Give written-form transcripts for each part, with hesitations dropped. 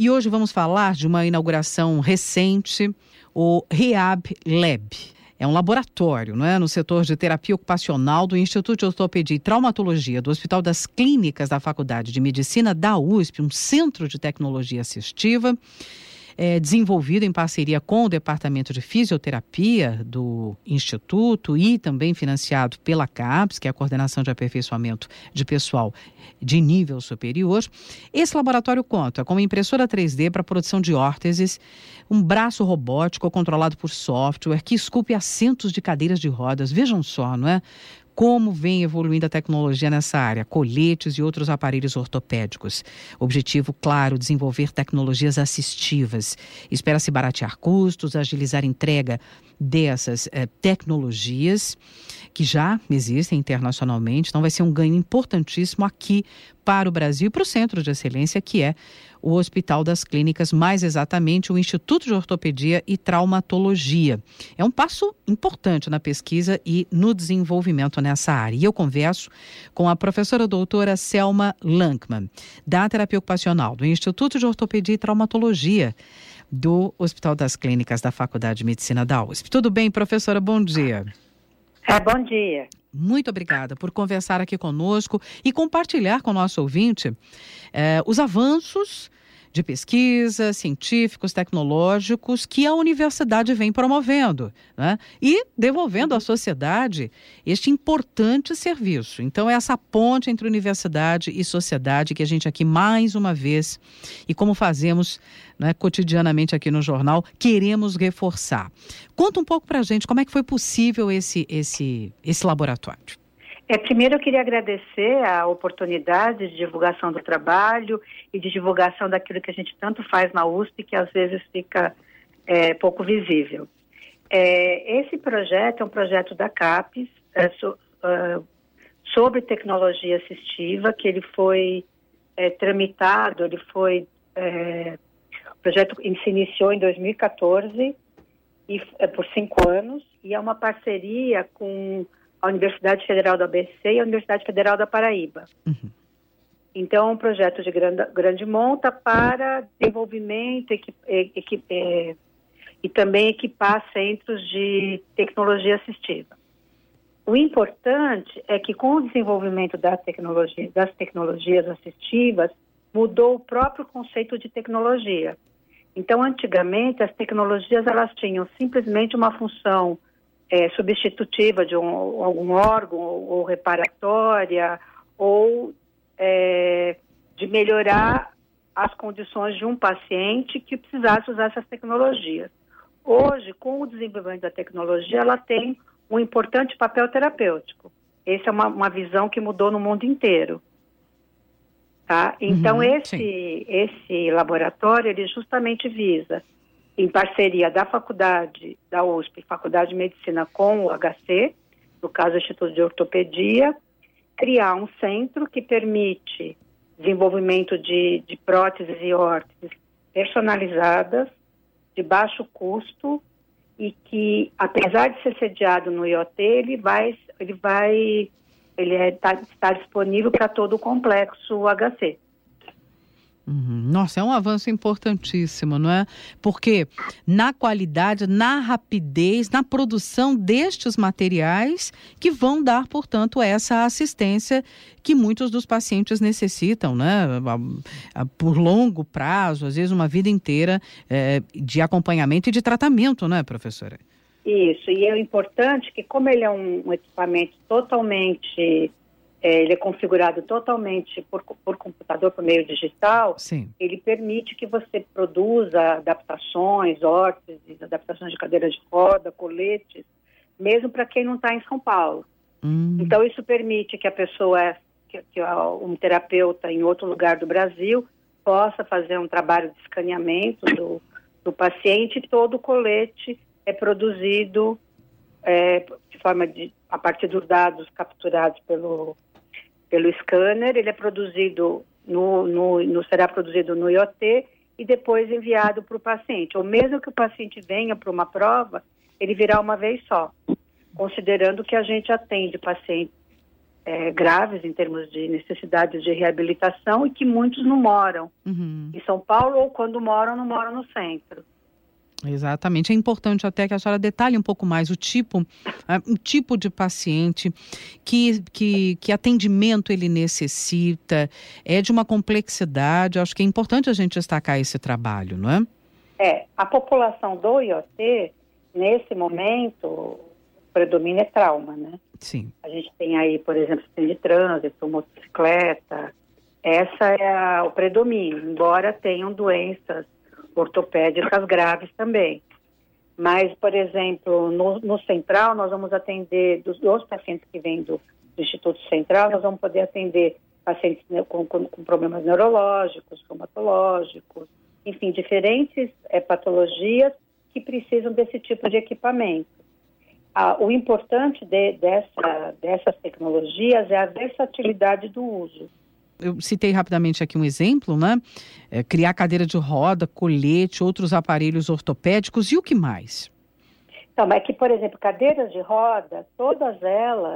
E hoje vamos falar de uma inauguração recente, o Rehab Lab. É um laboratório, não é, no setor de terapia ocupacional do Instituto de Ortopedia e Traumatologia do Hospital das Clínicas da Faculdade de Medicina da USP, um centro de tecnologia assistiva, desenvolvido em parceria com o Departamento de Fisioterapia do Instituto e também financiado pela CAPES, que é a Coordenação de Aperfeiçoamento de Pessoal de Nível Superior. Esse laboratório conta com uma impressora 3D para produção de órteses, um braço robótico controlado por software que esculpe assentos de cadeiras de rodas. Vejam só, não é? Como vem evoluindo a tecnologia nessa área, coletes e outros aparelhos ortopédicos. Objetivo, claro, desenvolver tecnologias assistivas. Espera-se baratear custos, agilizar a entrega dessas tecnologias que já existem internacionalmente. Então vai ser um ganho importantíssimo aqui para o Brasil e para o Centro de Excelência, que é o Hospital das Clínicas, mais exatamente o Instituto de Ortopedia e Traumatologia. É um passo importante na pesquisa e no desenvolvimento nessa área. E eu converso com a professora doutora Selma Lankman, da Terapia Ocupacional do Instituto de Ortopedia e Traumatologia do Hospital das Clínicas da Faculdade de Medicina da USP. Tudo bem, professora? Bom dia. Bom dia. Muito obrigada por conversar aqui conosco e compartilhar com o nosso ouvinte os avanços de pesquisa, científicos, tecnológicos que a universidade vem promovendo, né? E devolvendo à sociedade este importante serviço. Então, é essa ponte entre universidade e sociedade que a gente aqui, mais uma vez, e como fazemos, né, cotidianamente aqui no jornal, queremos reforçar. Conta um pouco para a gente como é que foi possível esse laboratório. Primeiro eu queria agradecer a oportunidade de divulgação do trabalho e de divulgação daquilo que a gente tanto faz na USP, que às vezes fica pouco visível. Esse projeto é um projeto da CAPES sobre tecnologia assistiva, que ele foi tramitado, o projeto se iniciou em 2014 e, por 5 anos, e é uma parceria com a Universidade Federal do ABC e a Universidade Federal da Paraíba. Uhum. Então, é um projeto de grande monta para desenvolvimento e também equipar centros de tecnologia assistiva. O importante é que, com o desenvolvimento das tecnologias assistivas, mudou o próprio conceito de tecnologia. Então, antigamente, as tecnologias elas tinham simplesmente uma função substitutiva de algum órgão ou reparatória ou de melhorar as condições de um paciente que precisasse usar essas tecnologias. Hoje, com o desenvolvimento da tecnologia, ela tem um importante papel terapêutico. Essa é uma visão que mudou no mundo inteiro. Tá? Então, esse laboratório, ele justamente visa, em parceria da faculdade, da USP, Faculdade de Medicina com o HC, no caso o Instituto de Ortopedia, criar um centro que permite desenvolvimento de próteses e órteses personalizadas, de baixo custo, e que, apesar de ser sediado no IoT, ele está disponível para todo o complexo HC. Nossa, é um avanço importantíssimo, não é? Porque na qualidade, na rapidez, na produção destes materiais que vão dar, portanto, essa assistência que muitos dos pacientes necessitam, né? Por longo prazo, às vezes uma vida inteira de acompanhamento e de tratamento, não é, professora? Isso, e é importante que, como ele é um equipamento totalmente... ele é configurado totalmente por computador, por meio digital. Sim. Ele permite que você produza adaptações, órteses, adaptações de cadeiras de roda, coletes, mesmo para quem não está em São Paulo. Então, isso permite que a pessoa, um terapeuta em outro lugar do Brasil, possa fazer um trabalho de escaneamento do paciente, e todo o colete é produzido a partir dos dados capturados pelo scanner. Ele é produzido será produzido no IoT e depois enviado para o paciente. Ou mesmo que o paciente venha para uma prova, ele virá uma vez só, considerando que a gente atende pacientes graves em termos de necessidades de reabilitação e que muitos não moram em São Paulo, ou quando moram, não moram no centro. Exatamente. É importante até que a senhora detalhe um pouco mais o tipo de paciente, que atendimento ele necessita, é de uma complexidade. Acho que é importante a gente destacar esse trabalho, não é? A população do IoT, nesse momento, o predomínio é trauma, né? Sim. A gente tem aí, por exemplo, acidente de trânsito, motocicleta, essa é o predomínio, embora tenham doenças ortopédicas graves também. Mas, por exemplo, no Central, nós vamos atender, dos pacientes que vêm do Instituto Central, nós vamos poder atender pacientes com problemas neurológicos, reumatológicos, enfim, diferentes patologias que precisam desse tipo de equipamento. O importante dessas tecnologias é a versatilidade do uso. Eu citei rapidamente aqui um exemplo, né? Criar cadeira de roda, colete, outros aparelhos ortopédicos e o que mais? Então, é que, por exemplo, cadeiras de roda, todas elas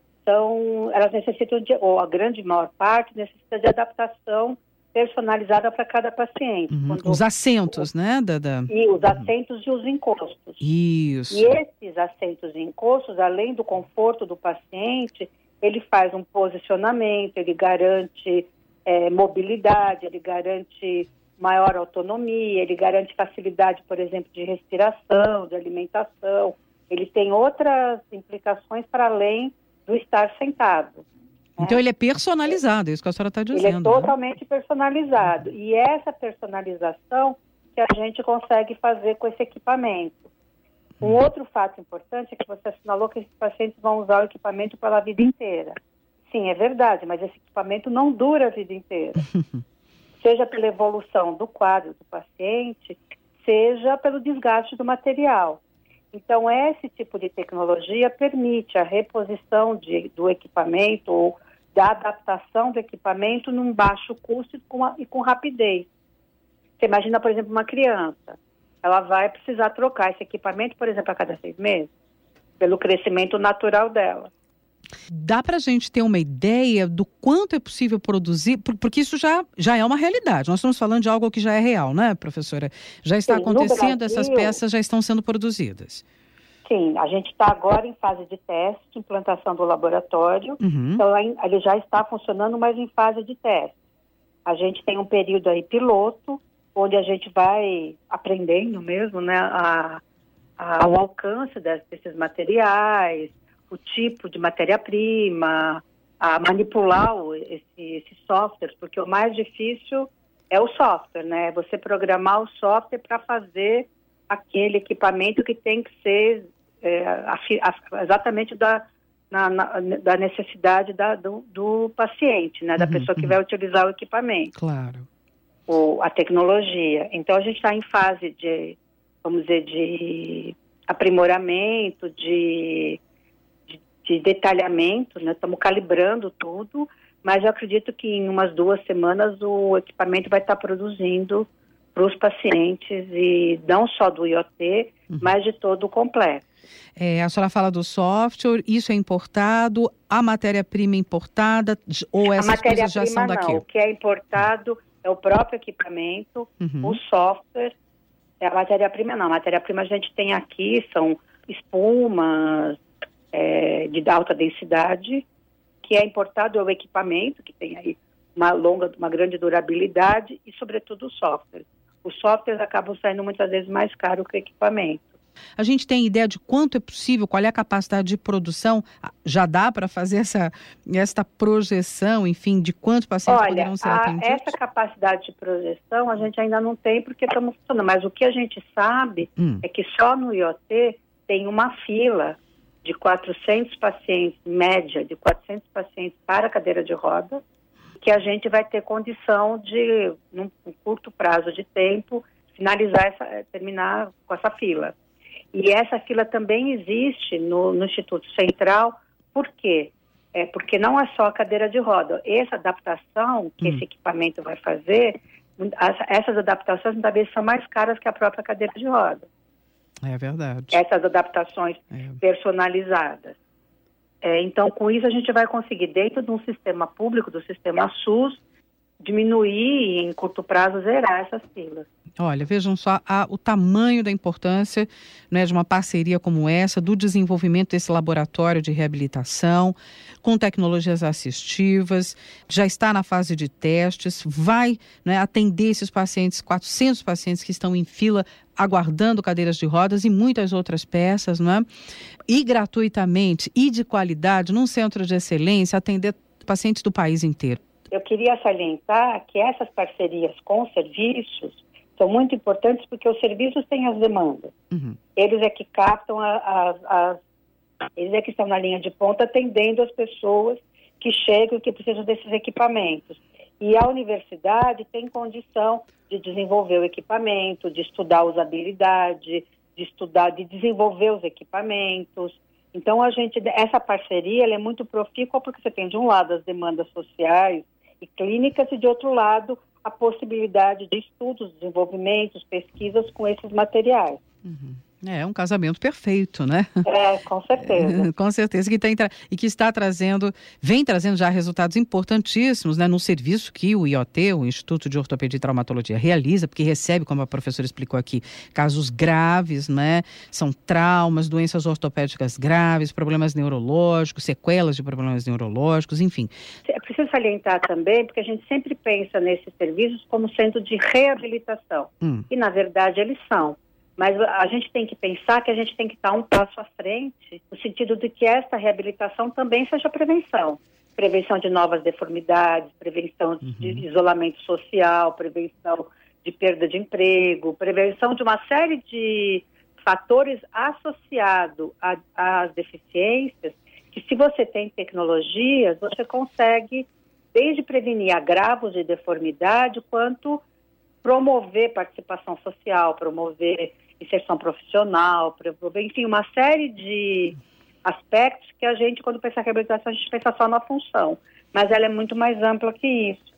necessitam ou a grande maior parte necessita de adaptação personalizada para cada paciente. Os assentos, né? E os assentos e os encostos. Isso. E esses assentos e encostos, além do conforto do paciente, ele faz um posicionamento, ele garante mobilidade, ele garante maior autonomia, ele garante facilidade, por exemplo, de respiração, de alimentação. Ele tem outras implicações para além do estar sentado. Então ele é personalizado, é isso que a senhora está dizendo. Ele é totalmente personalizado. E essa personalização que a gente consegue fazer com esse equipamento. Um outro fato importante é que você assinalou que esses pacientes vão usar o equipamento pela vida inteira. Sim, é verdade, mas esse equipamento não dura a vida inteira. Seja pela evolução do quadro do paciente, seja pelo desgaste do material. Então, esse tipo de tecnologia permite a reposição do equipamento ou da adaptação do equipamento num baixo custo e com rapidez. Você imagina, por exemplo, uma criança. Ela vai precisar trocar esse equipamento, por exemplo, a cada 6 meses, pelo crescimento natural dela. Dá para a gente ter uma ideia do quanto é possível produzir, porque isso já é uma realidade. Nós estamos falando de algo que já é real, né, professora? Já está acontecendo, Brasil, essas peças já estão sendo produzidas. Sim, a gente está agora em fase de teste, implantação do laboratório. Então, ele já está funcionando, mas em fase de teste. A gente tem um período aí piloto, onde a gente vai aprendendo mesmo, né, ao alcance desses materiais, o tipo de matéria-prima, a manipular esse software, porque o mais difícil é o software, né? Você programar o software para fazer aquele equipamento que tem que ser exatamente da necessidade do paciente, né? Da pessoa que vai utilizar o equipamento. Claro. A tecnologia. Então, a gente está em fase de, vamos dizer, de aprimoramento, de detalhamento, né? Estamos calibrando tudo, mas eu acredito que em umas 2 semanas o equipamento vai estar produzindo para os pacientes, e não só do IoT, mas de todo o complexo. A senhora fala do software, isso é importado, a matéria-prima importada, ou essas coisas já são daqui? Não, o que é importado é o próprio equipamento, o software, a matéria-prima não. A matéria-prima a gente tem aqui, são espumas de alta densidade, que é importado é o equipamento, que tem aí uma grande durabilidade, e sobretudo o software. Os softwares acabam saindo muitas vezes mais caro que o equipamento. A gente tem ideia de quanto é possível, qual é a capacidade de produção? Já dá para fazer essa projeção, enfim, de quantos pacientes poderão ser atendidos? Essa capacidade de projeção a gente ainda não tem, porque estamos funcionando. Mas o que a gente sabe é que só no IoT tem uma fila de 400 pacientes, média de 400 pacientes para cadeira de roda, que a gente vai ter condição de, num curto prazo de tempo, terminar com essa fila. E essa fila também existe no Instituto Central. Por quê? Porque não é só a cadeira de roda. Essa adaptação que esse equipamento vai fazer, essas adaptações muitas vezes são mais caras que a própria cadeira de roda. É verdade. Essas adaptações personalizadas. Então, com isso, a gente vai conseguir, dentro de um sistema público, do sistema SUS, diminuir e, em curto prazo, zerar essas filas. Olha, vejam só o tamanho da importância, né, de uma parceria como essa, do desenvolvimento desse laboratório de reabilitação, com tecnologias assistivas, já está na fase de testes, vai, né, atender esses pacientes, 400 pacientes que estão em fila, aguardando cadeiras de rodas e muitas outras peças, né? E gratuitamente e de qualidade, num centro de excelência, atender pacientes do país inteiro. Eu queria salientar que essas parcerias com serviços são muito importantes porque os serviços têm as demandas. Uhum. Eles é que captam, eles é que estão na linha de ponta atendendo as pessoas que chegam e que precisam desses equipamentos. E a universidade tem condição de desenvolver o equipamento, de estudar a usabilidade, de desenvolver os equipamentos. Então, essa parceria ela é muito profícua porque você tem, de um lado, as demandas sociais e clínicas e, de outro lado, a possibilidade de estudos, desenvolvimentos, pesquisas com esses materiais. Uhum. É um casamento perfeito, né? Com certeza. Com certeza, que está vem trazendo já resultados importantíssimos, né, no serviço que o IoT, o Instituto de Ortopedia e Traumatologia, realiza, porque recebe, como a professora explicou aqui, casos graves, né? São traumas, doenças ortopédicas graves, problemas neurológicos, sequelas de problemas neurológicos, enfim. É preciso salientar também, porque a gente sempre pensa nesses serviços como sendo de reabilitação. E, na verdade, eles são. Mas a gente tem que pensar que a gente tem que estar um passo à frente, no sentido de que esta reabilitação também seja prevenção. Prevenção de novas deformidades, prevenção de isolamento social, prevenção de perda de emprego, prevenção de uma série de fatores associados às deficiências, que se você tem tecnologias, você consegue desde prevenir agravos de deformidade, quanto promover participação social, promover inserção profissional, promover, enfim, uma série de aspectos que a gente, quando pensa em reabilitação, a gente pensa só na função, mas ela é muito mais ampla que isso.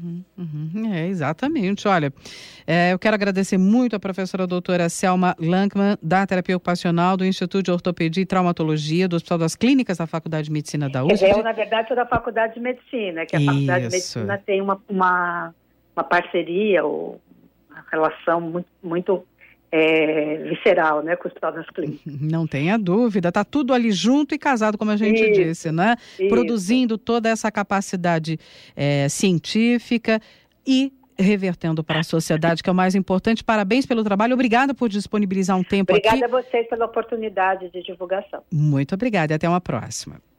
Exatamente. Olha, eu quero agradecer muito a professora doutora Selma Lankman, da Terapia Ocupacional do Instituto de Ortopedia e Traumatologia do Hospital das Clínicas da Faculdade de Medicina da USP. Eu, na verdade, sou da Faculdade de Medicina, que a Faculdade de Medicina tem uma parceria ou uma relação muito visceral, né, com o Hospital das Clínicas. Não tenha dúvida, está tudo ali junto e casado, como a gente disse, né? Produzindo toda essa capacidade científica e revertendo para a sociedade, que é o mais importante. Parabéns pelo trabalho, obrigada por disponibilizar um tempo aqui. Obrigada a vocês pela oportunidade de divulgação. Muito obrigada e até uma próxima.